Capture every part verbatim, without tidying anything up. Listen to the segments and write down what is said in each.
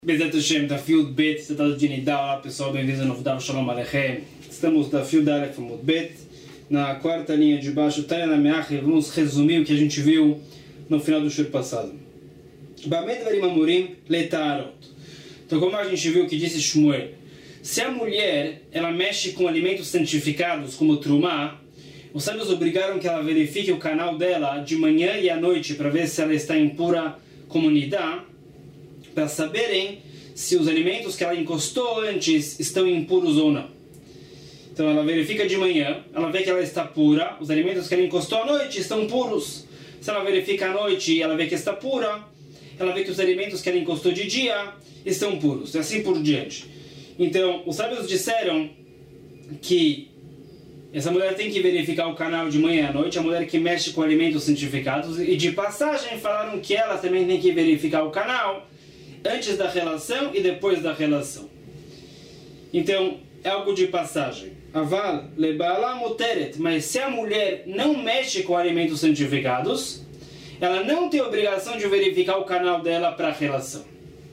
Bezat Hashem, da Field Bet, tratado de Nidá. Olá pessoal, bem-vindos ao novo Daf Shalom Aleichem. Estamos da Field Aleph Amud Bet, na quarta linha de baixo, Tanya na Meach. Vamos resumir o que a gente viu no final do shur passado. Bamed Varim Amurim Letarot. Então, como a gente viu que disse Shmuel, se a mulher ela mexe com alimentos santificados como Trumá, os sábios obrigaram que ela verifique o canal dela de manhã e à noite para ver se ela está em pura comunidade, para saberem se os alimentos que ela encostou antes estão impuros ou não. Então ela verifica de manhã, ela vê que ela está pura, os alimentos que ela encostou à noite estão puros. Se ela verifica à noite e ela vê que está pura, ela vê que os alimentos que ela encostou de dia estão puros, e assim por diante. Então os sábios disseram que essa mulher tem que verificar o canal de manhã e à noite, a mulher que mexe com alimentos santificados, e de passagem falaram que ela também tem que verificar o canal antes da relação e depois da relação. Então, é algo de passagem. Aval lebala muteret, mas se a mulher não mexe com alimentos santificados, ela não tem obrigação de verificar o canal dela para a relação.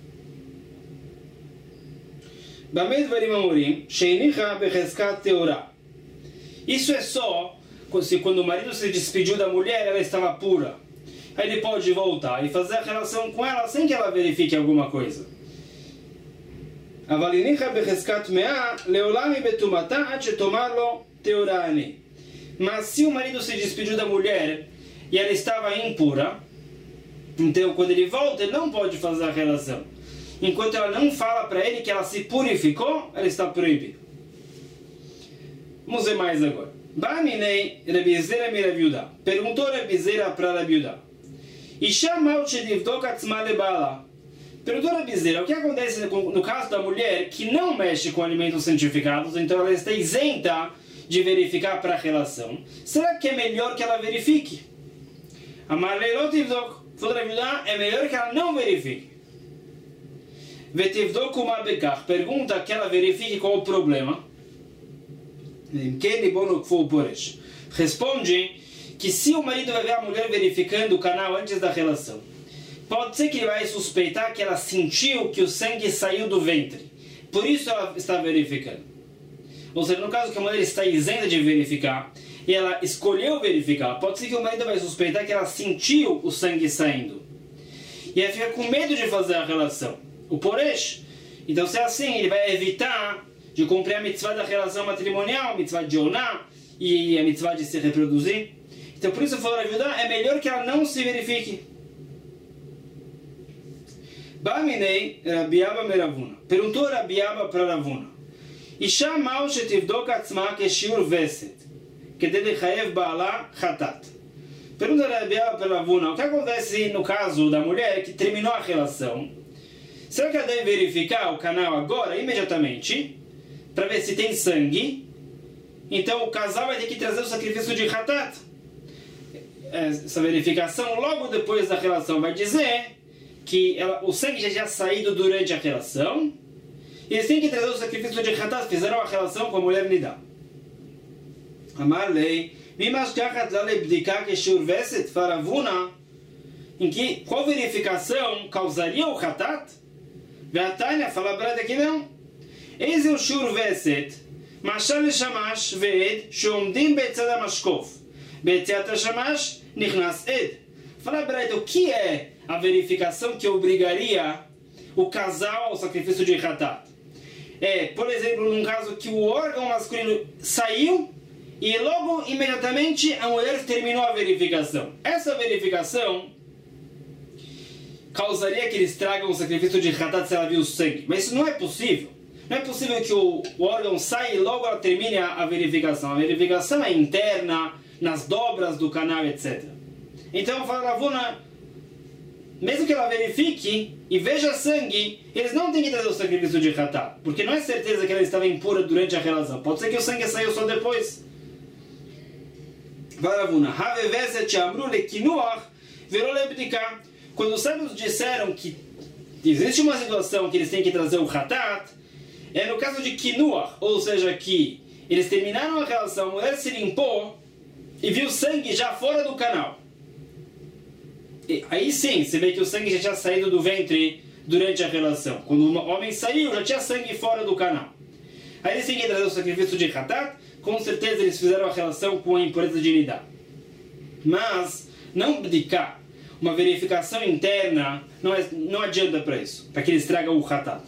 Bamed varim amurim, sheinicha becheskat teorá. Isso é só se quando o marido se despediu da mulher, ela estava pura. Aí ele pode voltar e fazer a relação com ela sem que ela verifique alguma coisa. Mas se o marido se despediu da mulher e ela estava impura, então quando ele volta, ele não pode fazer a relação. Enquanto ela não fala para ele que ela se purificou, ela está proibida. Vamos ver mais agora. Perguntou Rabi Zera para Rabi Yudá. Perguntou Rabi Zera, o que acontece no caso da mulher que não mexe com alimentos santificados, então ela está isenta de verificar para a relação? Será que é melhor que ela verifique? Amarlei lo tivdok. Falou Rabi Yudá, é melhor que ela não verifique. Vetivdok uma bekach. Pergunta que ela verifique qual o problema. Responde que se o marido vai ver a mulher verificando o canal antes da relação, pode ser que ele vai suspeitar que ela sentiu que o sangue saiu do ventre. Por isso ela está verificando. Ou seja, no caso que a mulher está isenta de verificar e ela escolheu verificar, pode ser que o marido vai suspeitar que ela sentiu o sangue saindo. E ela fica com medo de fazer a relação. O poresh. Então se é assim, ele vai evitar de cumprir a mitzvah da relação matrimonial, a mitzvah de oná e a mitzvah de se reproduzir. Então por isso eu falo Rabi Yudá, é melhor que ela não se verifique. Baminei Rabi Abba meravuna. Perguntou Rabi Abba para Ravuna. Isha mal shetivdok atzma keshiur veset, kedei lechayev ba'ala chatat. Pergunta Rabi Abba para Ravuna, o que acontece no caso da mulher que terminou a relação? Será que ela deve verificar o canal agora, imediatamente, para ver se tem sangue? Então o casal vai ter que trazer o sacrifício de Hatat. Essa verificação logo depois da relação vai dizer que ela, o sangue já tinha saído durante a relação, e eles têm que trazer o sacrifício de Hatat, fizeram a relação com a mulher Nidá. Amarlei, mimashkachat lalebdika keshur veset faravuna, em que qual verificação causaria o Hatat? Veatanya fala brada que não. Eis o shur veset, mashal shamash veed, shomdim betzad hamashkof, betzad shamash nichnas ed. Fala brada, o que é a verificação que obrigaria o casal ao sacrifício de Hatat? É, por exemplo, num caso que o órgão masculino saiu e logo, imediatamente, a mulher terminou a verificação. Essa verificação causaria que eles tragam o sacrifício de Hatat se ela viu o sangue. Mas isso não é possível. Não é possível que o, o órgão saia e logo ela termine a, a verificação. A verificação é interna, nas dobras do canal, etcétera. Então, fala Ravuna, mesmo que ela verifique e veja sangue, eles não têm que trazer o sacrifício de Hatat, porque não é certeza que ela estava impura durante a relação. Pode ser que o sangue saiu só depois. Fala Ravuna, Haveveset amru lekinuach virou lebdika. Quando os sábios disseram que existe uma situação que eles têm que trazer o Hatat, é no caso de Kinuach, ou seja, que eles terminaram a relação, a mulher se limpou e viu sangue já fora do canal. E aí sim, você vê que o sangue já tinha saído do ventre durante a relação. Quando o homem saiu, já tinha sangue fora do canal. Aí eles têm que trazer o sacrifício de Hatat, com certeza eles fizeram a relação com a impureza de Nidá. Mas, não bdicar, uma verificação interna, não, é, não adianta para isso, para que eles tragam o Hatat.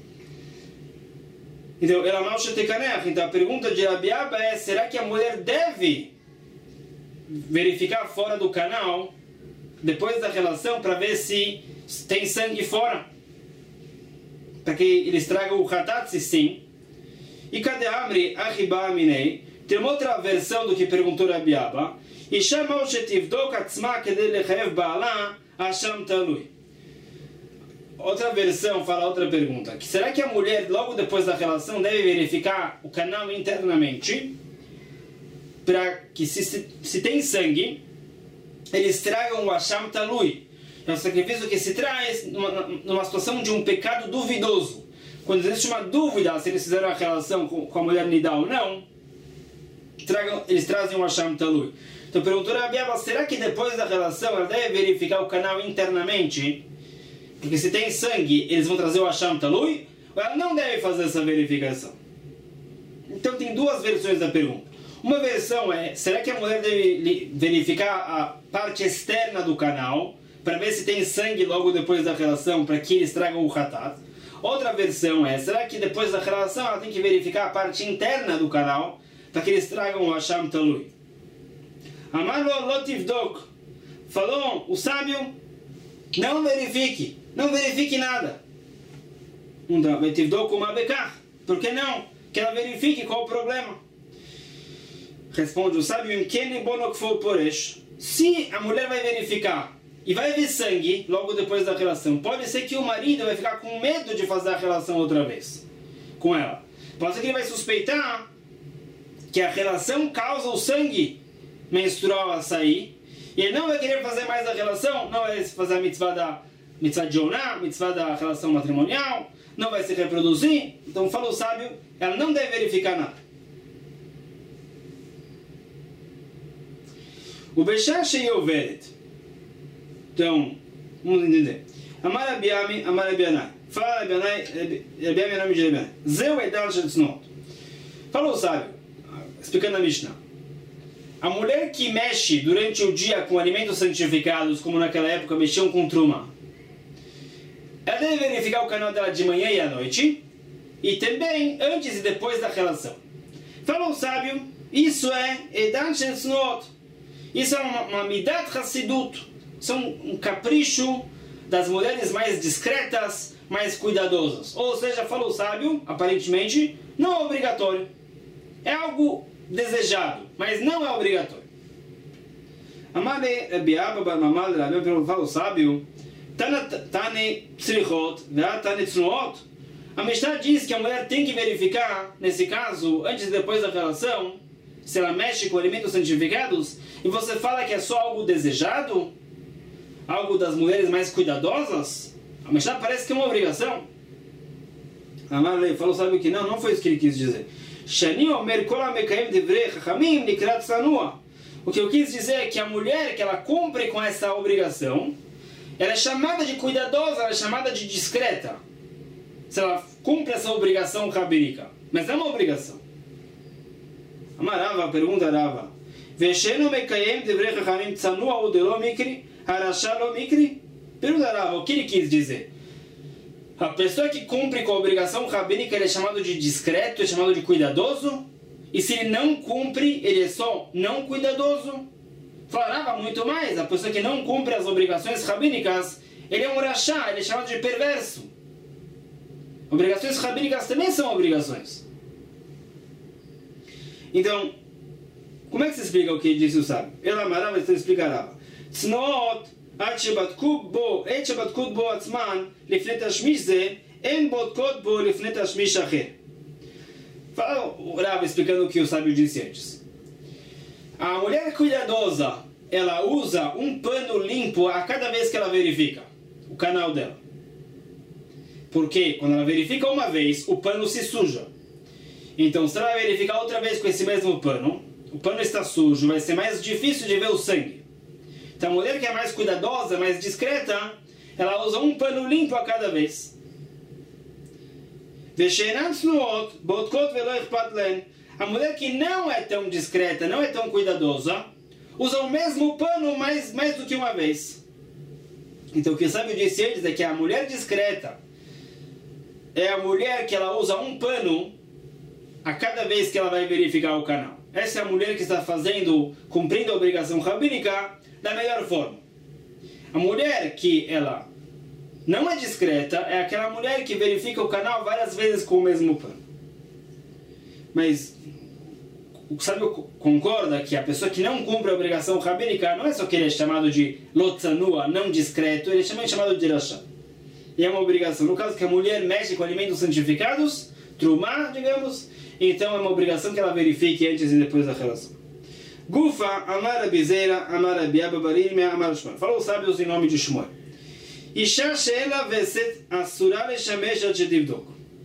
Então, ela não então a pergunta de Rabi Abba é, será que a mulher deve verificar fora do canal, depois da relação, para ver se tem sangue fora? Para que eles tragam o Hatat, se sim. E cadê Amri Achiba Aminei? Tem uma outra versão do que perguntou Rabi Abba. E chamou shetivdok atzma kedei lechayev ba'ala hasham talui. Outra versão fala outra pergunta. Que será que a mulher, logo depois da relação, deve verificar o canal internamente para que se, se, se tem sangue, eles tragam o hasham talui. É um sacrifício que se traz numa, numa situação de um pecado duvidoso. Quando existe uma dúvida se eles fizeram a relação com, com a mulher nidá ou não, tragam, eles trazem o hasham talui. Então perguntou a Rabi Abba, será que depois da relação ela deve verificar o canal internamente? Porque se tem sangue, eles vão trazer o hasham talui? Ou ela não deve fazer essa verificação? Então tem duas versões da pergunta. Uma versão é, será que a mulher deve verificar a parte externa do canal para ver se tem sangue logo depois da relação, para que eles tragam o hatat? Outra versão é, será que depois da relação ela tem que verificar a parte interna do canal para que eles tragam o hasham talui? Amar lo lotivdok, falou o sábio, não verifique, não verifique nada. Por que não? Que ela verifique qual o problema. Responde o sábio, se a mulher vai verificar e vai ver sangue logo depois da relação, pode ser que o marido vai ficar com medo de fazer a relação outra vez com ela. Pode ser que ele vai suspeitar que a relação causa o sangue menstrual a sair, e ele não vai querer fazer mais a relação, não vai fazer a mitzvah da mitzvah de oná, mitzvah da relação matrimonial, não vai se reproduzir. Então fala o sábio, ela não deve verificar nada. O Bechar Sheyoveret. Então, vamos entender. Amar Abiami, Amar Abianai. Fala Abianai, Abiami é nome de Abianai. Zeu Edal Shetznot. Fala o sábio, explicando a Mishnah. A mulher que mexe durante o dia com alimentos santificados, como naquela época mexiam com truma, ela deve verificar o canal dela de manhã e à noite, e também antes e depois da relação. Fala o sábio, isso é Edan Shetznot. Isso é uma, uma midat hassidut. Isso é um, um capricho das mulheres mais discretas, mais cuidadosas. Ou seja, fala o sábio, aparentemente, não é obrigatório. É algo desejado, mas não é obrigatório. Amale Rabi Abba bar Mamal Rabi Abba, fala o sábio, Tane tzrichot, Tane tznuot. A Mishnah diz que a mulher tem que verificar, nesse caso, antes e depois da relação, se ela mexe com alimentos santificados, e você fala que é só algo desejado, algo das mulheres mais cuidadosas, a Mishnah parece que é uma obrigação. Amarle falou, sabe o que não? Não foi isso que ele quis dizer. O que eu quis dizer é que a mulher que ela cumpre com essa obrigação, ela é chamada de cuidadosa, ela é chamada de discreta. Se ela cumpre essa obrigação rabínica, mas não é uma obrigação. Amarava, pergunta Rava. Pergunta Rava, o que ele quis dizer? A pessoa que cumpre com a obrigação rabínica, ele é chamado de discreto, é chamado de cuidadoso. E se ele não cumpre, ele é só não cuidadoso. Falava muito mais, a pessoa que não cumpre as obrigações rabínicas, ele é um rachá, ele é chamado de perverso. Obrigações rabínicas também são obrigações. Então, como é que se explica o que disse o sábio? Ela amarava, então explicará. Tznoot, עד שבדקו בו, עת שבדקו בו עצמן לפני תשמיש זה, אין בודקות בו לפני תשמיש אחר. Fala o Rav explicando o que o sábio disse antes. A mulher cuidadosa, ela usa um pano limpo a cada vez que ela verifica o canal dela. Porque quando ela verifica uma vez, o pano se suja. Então, se ela vai verificar outra vez com esse mesmo pano, o pano está sujo, vai ser mais difícil de ver o sangue. Então, a mulher que é mais cuidadosa, mais discreta, ela usa um pano limpo a cada vez. A mulher que não é tão discreta, não é tão cuidadosa, usa o mesmo pano mais, mais do que uma vez. Então o que o sábio disse antes é que a mulher discreta é a mulher que ela usa um pano a cada vez que ela vai verificar o canal. Essa é a mulher que está fazendo, cumprindo a obrigação rabínica da melhor forma. A mulher que ela não é discreta é aquela mulher que verifica o canal várias vezes com o mesmo pano. Mas o sábio concorda que a pessoa que não cumpre a obrigação rabínica não é só que ele é chamado de lotzanua, não discreto, ele é também chamado de rasha. E é uma obrigação. No caso que a mulher mexe com alimentos santificados, trumá, digamos, então é uma obrigação que ela verifique antes e depois da relação. Gufa, amar abizeira, amar abiaba barimia, amar shmuel. Falou os sábios em nome de Shmuel. Isha she'ela veset asura leshamesh ad shedivdok.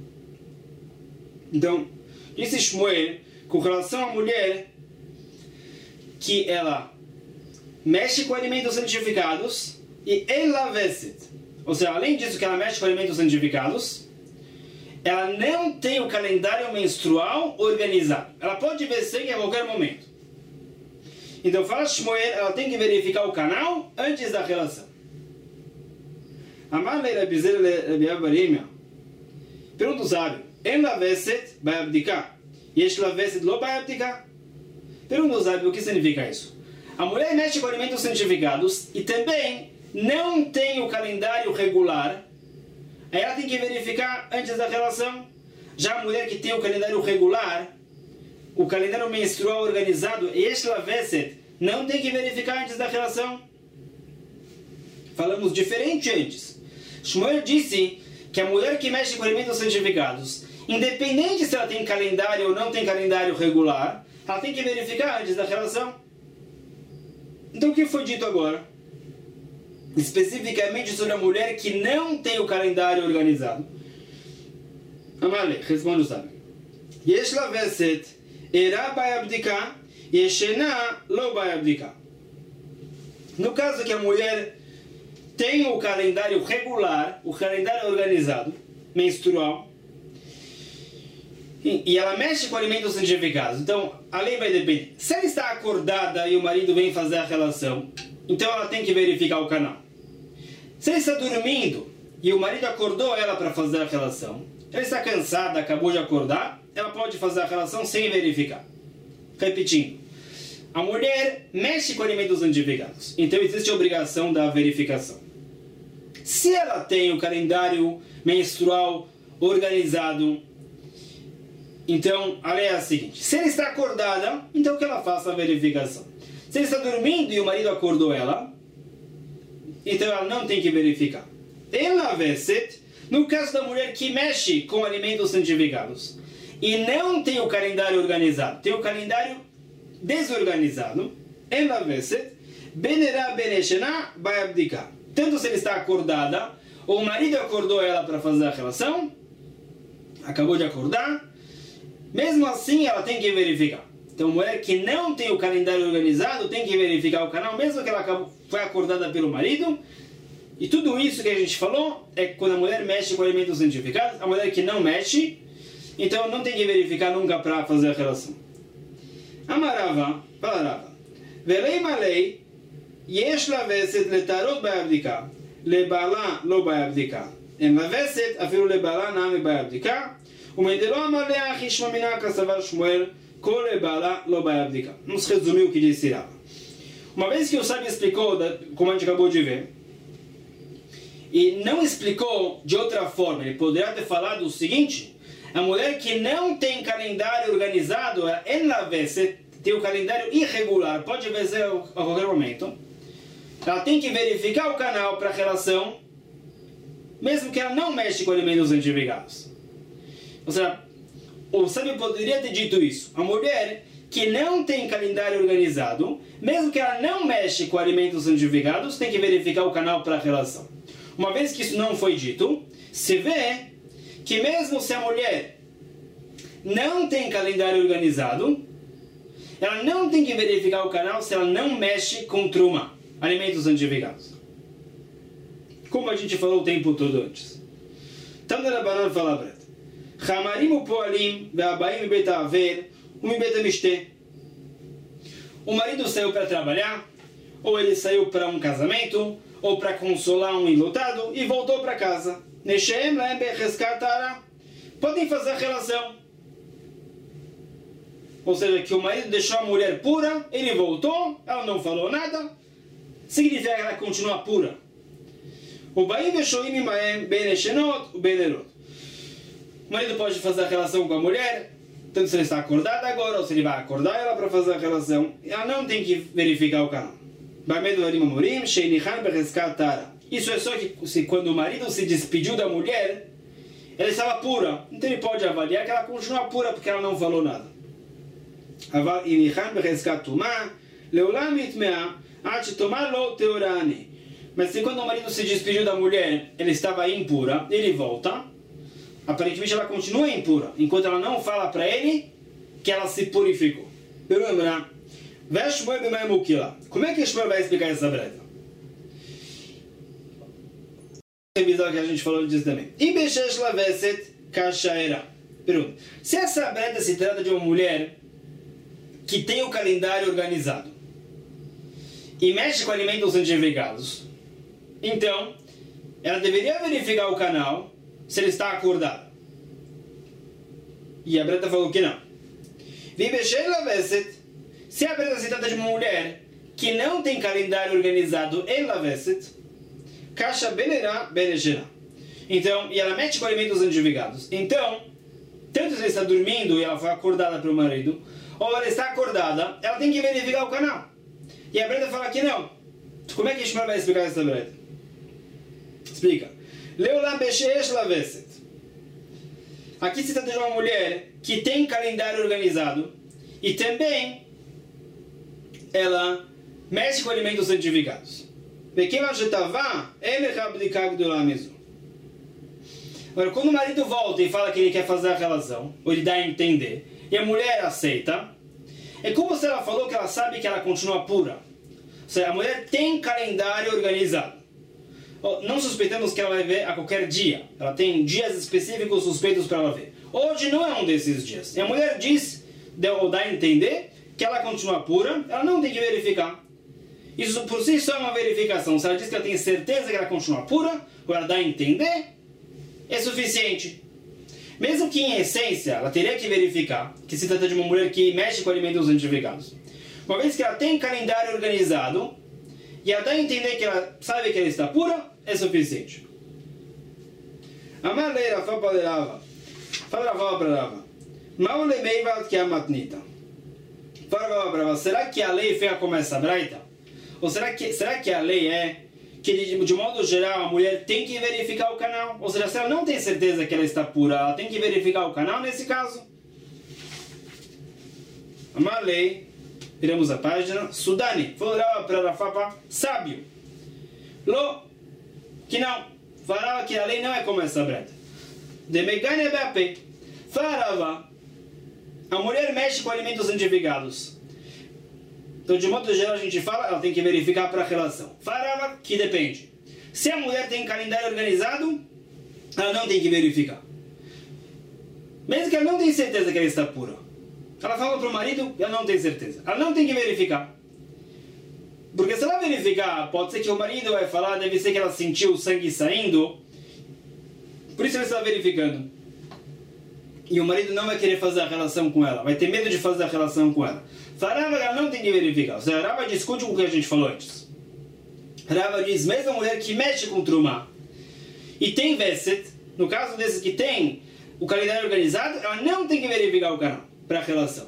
Então, disse Shmuel, com relação à mulher, que ela mexe com alimentos santificados e ela veset. Ou seja, além disso que ela mexe com alimentos santificados, ela não tem o calendário menstrual organizado. Ela pode ver sangue a qualquer momento. Então, fala Shmuel, ela tem que verificar o canal antes da relação. Amar le Rabizer le Rabiab Barimia. Pergunta o sábio. Em la veset vai abdicar. Yesh la veset lo vai abdicar. Pergunta o sábio, o que significa isso? A mulher mexe com alimentos santificados e também não tem o calendário regular. Aí ela tem que verificar antes da relação. Já a mulher que tem o calendário regular, o calendário menstrual organizado, Yesh la veset, não tem que verificar antes da relação. Falamos diferente antes. Shmuel disse que a mulher que mexe com alimentos santificados, independente se ela tem calendário ou não tem calendário regular, ela tem que verificar antes da relação. Então o que foi dito agora? Especificamente sobre a mulher que não tem o calendário organizado. Amale, responde o sábio. Yesh la veset, era vai abdicar, yeshena lo vai abdicar. No caso que a mulher tem o calendário regular, o calendário organizado, menstrual, e, e ela mexe com alimentos santificados. Então, a lei vai depender. Se ela está acordada e o marido vem fazer a relação, então ela tem que verificar o canal. Se ela está dormindo e o marido acordou ela para fazer a relação, ela está cansada, acabou de acordar, ela pode fazer a relação sem verificar. Repetindo. A mulher mexe com alimentos santificados, então existe a obrigação da verificação. Se ela tem o calendário menstrual organizado, então a lei é a seguinte: se ela está acordada, então que ela faça a verificação. Se ela está dormindo e o marido acordou ela, então ela não tem que verificar. Ela veset, no caso da mulher que mexe com alimentos santificados e não tem o calendário organizado, tem o calendário desorganizado, ela veset, benera beneshena vai abdicar. Tanto se ela está acordada, ou o marido acordou ela para fazer a relação, acabou de acordar, mesmo assim ela tem que verificar. Então, mulher que não tem o calendário organizado tem que verificar o canal, mesmo que ela acabou, foi acordada pelo marido. E tudo isso que a gente falou é quando a mulher mexe com alimentos santificados. A mulher que não mexe, então não tem que verificar nunca para fazer a relação. Amarava, falarava, velei malei, yesh la veset letarot vai abdicar, lebala lo vai abdicar, em la veset afilu lebala nami vai abdicar, umedelo amalei achishma minaka savar Shmuel, kol lebala lo vai abdicar. Vamos resumir o que disse Rava. Uma vez que o sábio explicou, como a gente acabou de ver, e não explicou de outra forma, ele poderia ter falado o seguinte: a mulher que não tem calendário organizado, ela tem o calendário irregular, pode vencer a qualquer momento, ela tem que verificar o canal para a relação, mesmo que ela não mexe com alimentos santificados. Ou seja, o sábio poderia ter dito isso: a mulher que não tem calendário organizado, mesmo que ela não mexe com alimentos santificados, tem que verificar o canal para a relação. Uma vez que isso não foi dito, se vê que mesmo se a mulher não tem calendário organizado, ela não tem que verificar o canal se ela não mexe com truma, alimentos santificados. como a gente falou o tempo todo antes. Tanda Rabanan fala para ele. Chamarim upoalim ve'abaim beit ha'aver u'mibeit ha'mishteh. O marido saiu para trabalhar, ou ele saiu para um casamento, ou para consolar um enlutado, e voltou para casa. Neshem lahem becheskat hara. Podem fazer relação. Ou seja, que o marido deixou a mulher pura, ele voltou, ela não falou nada, significa que ela continua pura. O baim veshoim imahem ben eshenot u ben erot. O marido pode fazer a relação com a mulher, tanto se ele está acordado agora, ou se ele vai acordar ela para fazer a relação. Ela não tem que verificar o canal. Isso é só que se, quando o marido se despediu da mulher, ela estava pura. Então ele pode avaliar que ela continua pura porque ela não falou nada. Mas se quando o marido se despediu da mulher, ele estava impura, ele volta. Aparentemente ela continua impura, enquanto ela não fala para ele que ela se purificou. Como é que Shmuel vai explicar essa breta? Revisar o que a gente falou disso também. Pergunta. Se essa breta se trata de uma mulher que tem o calendário organizado e mexe com alimentos santificados, então ela deveria verificar o canal se ele está acordado. E a breta falou que não. Se a breta se trata de uma mulher que não tem calendário organizado em Laveset, Kasha Benerá Benejena. Então, e ela mexe com alimentos santificados. Então, tanto se ela está dormindo e ela foi acordada pelo marido, ou ela está acordada, ela tem que verificar o canal. E a breta fala que não. Como é que Shmuel vai explicar essa breta? Explica. Leolam Beshesh Laveset. Aqui se trata de uma mulher que tem calendário organizado e também ela mexe com alimentos santificados. Agora, quando o marido volta e fala que ele quer fazer a relação, ou ele dá a entender, e a mulher aceita, é como se ela falou que ela sabe que ela continua pura. Ou seja, a mulher tem calendário organizado. Não suspeitamos que ela vai ver a qualquer dia. Ela tem dias específicos suspeitos para ela ver. Hoje não é um desses dias. E a mulher diz, ou dá a entender, que ela continua pura, ela não tem que verificar. Isso por si só é uma verificação. Se ela diz que ela tem certeza que ela continua pura, ou ela dá a entender, é suficiente. Mesmo que em essência ela teria que verificar que se trata de uma mulher que mexe com alimentos santificados. Uma vez que ela tem calendário organizado, e ela dá a entender que ela sabe que ela está pura, é suficiente. Amar leira fala para Rava. Fala Rava para Rava. Mal lemeivat que a matnita. Fala Rava para Rava. Será que a lei fica como essa braita? Ou será que, será que a lei é que de, de modo geral a mulher tem que verificar o canal? Ou seja, se ela não tem certeza que ela está pura, ela tem que verificar o canal nesse caso? Amar lei. Viramos a página. Sudani. Falava para Rafapa. Sábio. Lo. Que não. Falava que a lei não é como essa breta. De Megane Bepe. Falava. A mulher mexe com alimentos santificados. Então, de modo geral, a gente fala, ela tem que verificar para a relação. Falava que depende. Se a mulher tem calendário organizado, ela não tem que verificar. Mesmo que ela não tenha certeza que ela está pura. Ela fala para o marido, ela não tem certeza. Ela não tem que verificar. Porque se ela verificar, pode ser que o marido vai falar, deve ser que ela sentiu o sangue saindo. Por isso ela está verificando. E o marido não vai querer fazer a relação com ela. Vai ter medo de fazer a relação com ela. Rava, ela não tem que verificar. Ou seja, Rava discute com o que a gente falou antes. Rava diz, mesmo a mulher que mexe com trumá e tem veset, no caso desses que tem o calendário organizado, ela não tem que verificar o canal para a relação.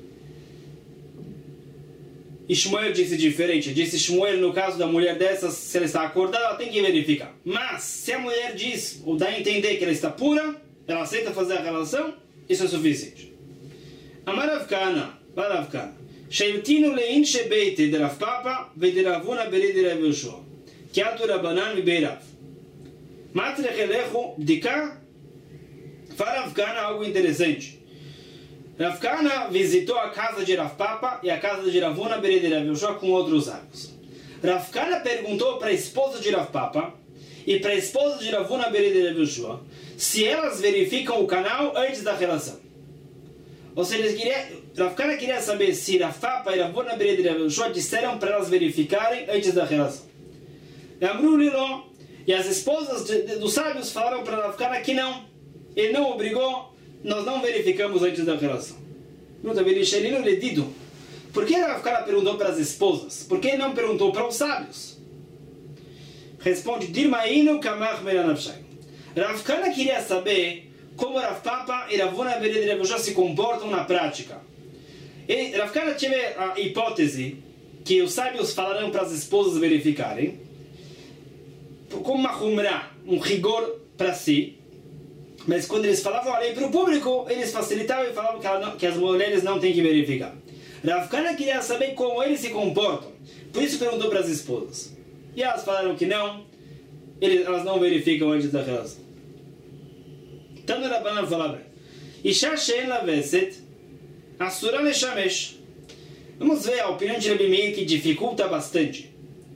E Shmuel disse diferente. Disse Shmuel, no caso da mulher dessas, se ela está acordada, ela tem que verificar. Mas, se a mulher diz, ou dá a entender que ela está pura, ela aceita fazer a relação, isso é suficiente. Amar Rav Kahana, vai Rav Kahana. Sheiltinu lein shebeite de Rav Papa ve de Ravuna beri de Rav Yoshua. Kiatu Rabanan mi beirav. Matrech elechu bdika. Fala Rav Kahana algo interessante. Rav Kahana visitou a casa de Rav Papa e a casa de Ravuna beri de Rav Yoshua com outros sábios. Rav Kahana perguntou para a esposa de Rav Papa e para a esposa de Rav Huna ben Rav Yoshua, se elas verificam o canal antes da relação. Ou seja, Rav Kana queria saber se Rav Papa e Rav Huna ben Rav Yoshua disseram para elas verificarem antes da relação. Amru Liló, e as esposas de, de, dos sábios falaram para Rav Kana que não. Ele não obrigou, nós não verificamos antes da relação. Pergunta, Belishelino Ledido, por que Rav Kana perguntou para as esposas? Por que ele não perguntou para os sábios? Responde, Dirmainu Kamach Meranavshai. Rav Kana queria saber como Rav Papa e Rav Huna ben Rav Yoshua se comportam na prática. Ele, Rav Kana teve a hipótese que os sábios falaram para as esposas verificarem, como uma humra, um rigor para si, mas quando eles falavam a lei para o público, eles facilitavam e falavam que, não, que as mulheres não têm que verificar. Rav Kana queria saber como eles se comportam, por isso perguntou para as esposas. E elas falaram que não, eles, elas não verificam antes da relação. Então Rabbanan falava, Isha she'en laveset, asura leshamesh. Vamos ver a opinião de Rabi Meir que dificulta bastante.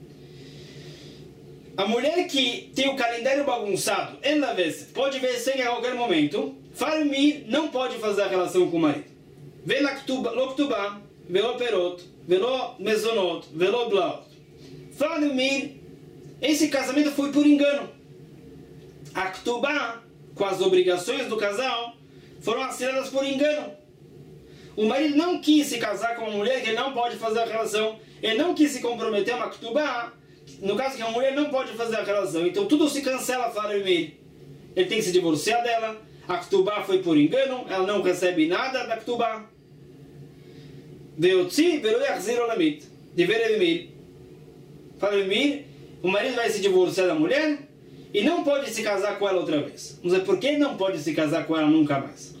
A mulher que tem o calendário bagunçado, en laveset, pode ver sangue a qualquer momento. Farmir não pode fazer a relação com o marido. Vê loktubá, vê lo perot, vê lo mezonot, vê lo blaot. Farmir, esse casamento foi por engano. A ktubá, com as obrigações do casal, foram assinadas por engano. O marido não quis se casar com uma mulher que ele não pode fazer a relação. Ele não quis se comprometer a uma ktubá, no caso que a mulher não pode fazer a relação. Então tudo se cancela para ele. Ele tem que se divorciar dela. A ktubá foi por engano, ela não recebe nada da ktubá. Veotzi velo yachzir olamit. Dever Evimir. Para Evimir, o marido vai se divorciar da mulher e não pode se casar com ela outra vez. Vamos ver por que não pode se casar com ela nunca mais.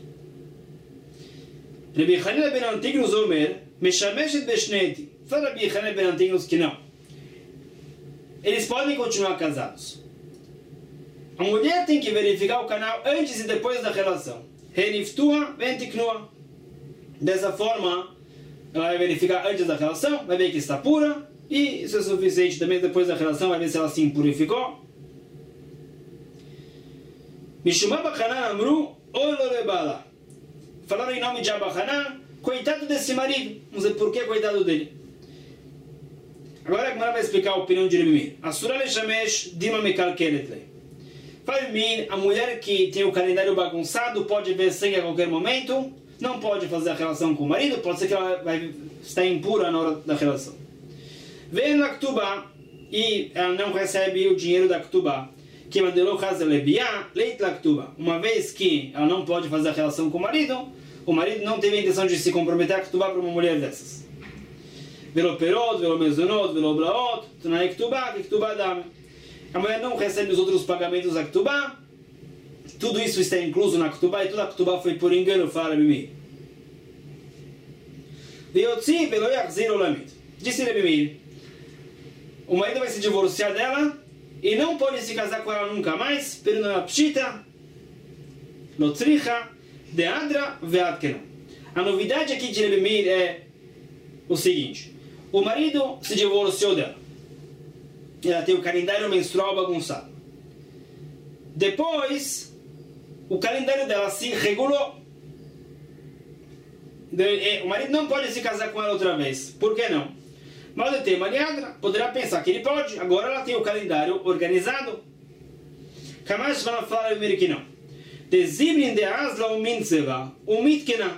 Rabbi Hanina ben Antignus Omer, Meshameshet Beshneti. Fala Rabbi Hanina ben Antignus que não. Eles podem continuar casados. A mulher tem que verificar o canal antes e depois da relação. Reniftua ventiknua. Dessa forma, ela vai verificar antes da relação, vai ver que está pura, e isso é suficiente também depois da relação, vai ver se ela se impurificou. Mishumah Bachanan Amru, Olo Lebala. Falaram em nome de Abachanan, coitado desse marido. Vamos ver por que coitado dele. Agora a Gemara vai explicar a opinião de Rabi Meir. Asura leshamesh dima mekalkeletle. Fala Meir, a mulher que tem o calendário bagunçado pode ver sangue a qualquer momento, não pode fazer a relação com o marido, pode ser que ela vai estar impura na hora da relação. Vem na ktubá e ela não recebe o dinheiro da ktubá. Que mandelou casa lebia, leit la ktubá. Uma vez que ela não pode fazer a relação com o marido, o marido não teve a intenção de se comprometer a ktubá para uma mulher dessas. Velo perot, velo mezonot, velo blaot, tunai ktubá, que ktubá dame. A mulher não recebe os outros pagamentos da ktubá. Tudo isso está incluso na ktubá e toda a ktubá foi por engano, fala Rabi Meir. Veotzi velo yachzir olamit. Disse Rabi Meir, o marido vai se divorciar dela e não pode se casar com ela nunca mais. Peruna pshita, lotzricha, deadra veatkena. A novidade aqui de Rabi Meir é o seguinte: o marido se divorciou dela. Ela tem o calendário menstrual bagunçado. Depois, o calendário dela se regulou. O marido não pode se casar com ela outra vez. Por que não? Mas o tema Mariadra poderá pensar que ele pode. Agora ela tem o calendário organizado. Kamash vai falar primeiro que não. Dezibrin de asla o mintzeva, o mitkena.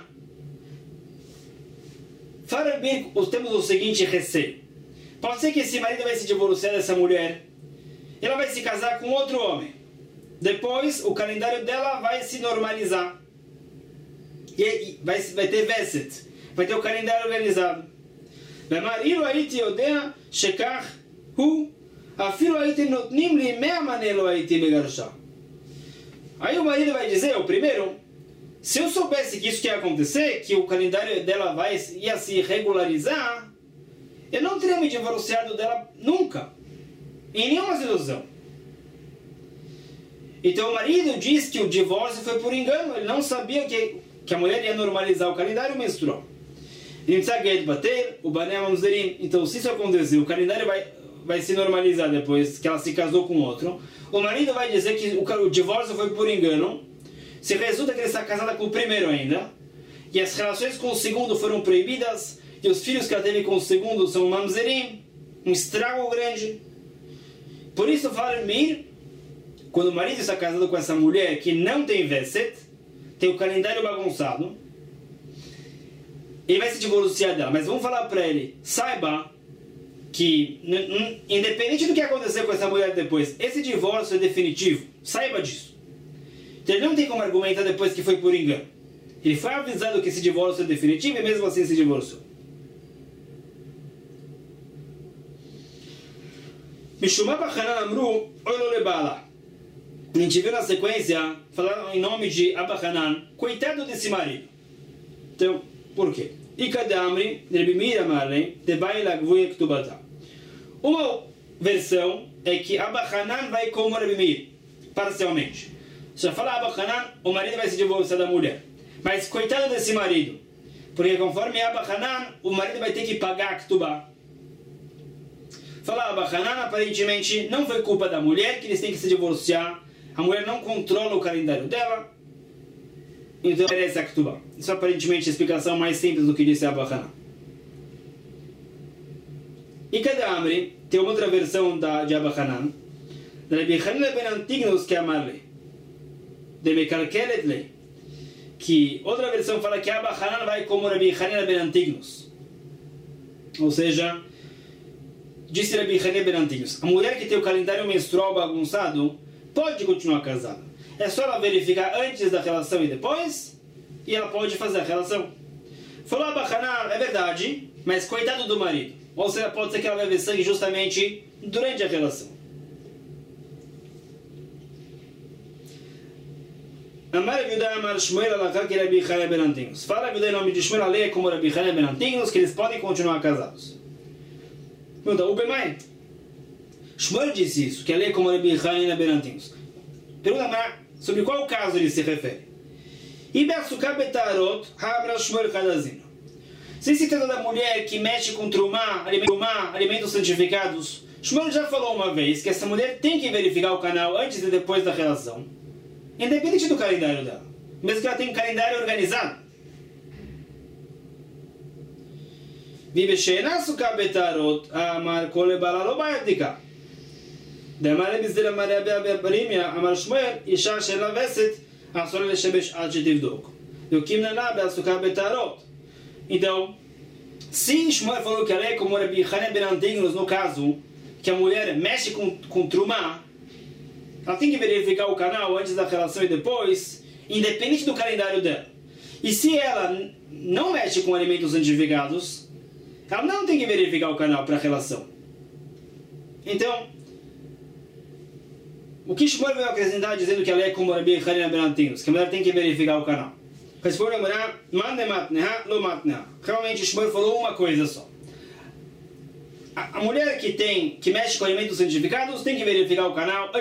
Fala bem, temos o seguinte receio. Pode ser que esse marido vai se divorciar dessa mulher. Ela vai se casar com outro homem. Depois, o calendário dela vai se normalizar. E vai, vai ter Veset. Vai ter o calendário organizado. Marido aí te odeia, shekach, hu, afilo aí te notnim li mea manelo aí te megarshá. Aí o marido vai dizer, o primeiro, se eu soubesse que isso ia acontecer, que o calendário dela vai, ia se regularizar, eu não teria me divorciado dela nunca. Em nenhuma situação. Então o marido diz que o divórcio foi por engano. Ele não sabia que, que a mulher ia normalizar o calendário menstrual. Então se isso acontecer, o calendário vai, vai se normalizar depois que ela se casou com outro. O marido vai dizer que o divórcio foi por engano. Se resulta que ele está casada com o primeiro ainda, e as relações com o segundo foram proibidas, e os filhos que ela teve com o segundo são mamzerim, um estrago grande. Por isso fala Mir, quando o marido está casado com essa mulher que não tem Veset, tem o calendário bagunçado, ele vai se divorciar dela, mas vamos falar para ele, saiba que, independente do que acontecer com essa mulher depois, esse divórcio é definitivo, saiba disso. Então ele não tem como argumentar depois que foi por engano. Ele foi avisado que esse divórcio é definitivo e mesmo assim se divorciou. Mishumah Abachanan Amru Oilo Lebala. A gente viu na sequência, falaram em nome de Abachanan, coitado desse marido. Então, por quê? Ikadamri, Rebimir Amarlem, Tebai Lagvuye Ktubata. Uma versão é que Abachanan vai como Rebimir, parcialmente. Se fala Abachanan, o marido vai se divorciar da mulher. Mas coitado desse marido, porque conforme Abachanan, o marido vai ter que pagar a Ktubá. Fala Abachanan, aparentemente não foi culpa da mulher que eles têm que se divorciar. A mulher não controla o calendário dela, então merece a Ktubá. Isso é aparentemente a explicação mais simples do que disse Abachanan. E cada Amri tem uma outra versão da, de Abachanan, da Rabbi Hanina ben Antignos que é Amarle, de Mekalkelet Lei, que outra versão fala que Abachanan vai como Rabbi Hanina ben Antignos. Ou seja, disse Rabbi Hanina ben Antignos, a mulher que tem o calendário menstrual bagunçado pode continuar casada. É só ela verificar antes da relação e depois, e ela pode fazer a relação. Falou Abachanan, é verdade, mas coitado do marido. Ou seja, pode ser que ela vai ver sangue justamente durante a relação. Amar Abiudá Amar Shmuel Alachá que Rabbi Hanina ben Antignos. Fala Abiudá em nome de Shmuel, a lei é como Rabbi Hanina ben Antignos, que eles podem continuar casados. Pergunta, o Bemai? Shmuel disse isso, que a lei é como Rabbi Hanina ben Antignos. Pergunta, sobre qual caso ele se refere? Ibeasuká betarot habra Shmuel kadazino. Se se trata da mulher que mexe com trumá, alimentos, alimentos santificados, Shmuel já falou uma vez que essa mulher tem que verificar o canal antes e depois da relação, independente do calendário dela, mesmo que ela tenha um calendário organizado. Vive she'enasuká betarot amar kol lebala lo ba'yadika. דאמר בזדל אמר באברימיה אמר שמואל אישה שאין לה וסת אסור לשבש עד שתבדוק יוקים ננה בעסוקה בטהרות. Então, se Shmuel falou que a lei é como Rabbi Hanina ben Antignos, no caso que a mulher mexe com, com trumá, ela tem que verificar o canal antes da relação e depois, independente do calendário dela. E se ela não mexe com alimentos santificados, ela não tem que verificar o canal para a relação. Então, o que Shmuel veio acrescentar dizendo que a lei é como Rabbi Hanina ben Antignos, que a mulher tem que verificar o canal? Responde a mulher, mande matneha, lo matneha. Realmente Shmuel falou uma coisa só. A, a mulher que tem, que mexe com alimentos santificados tem que verificar o canal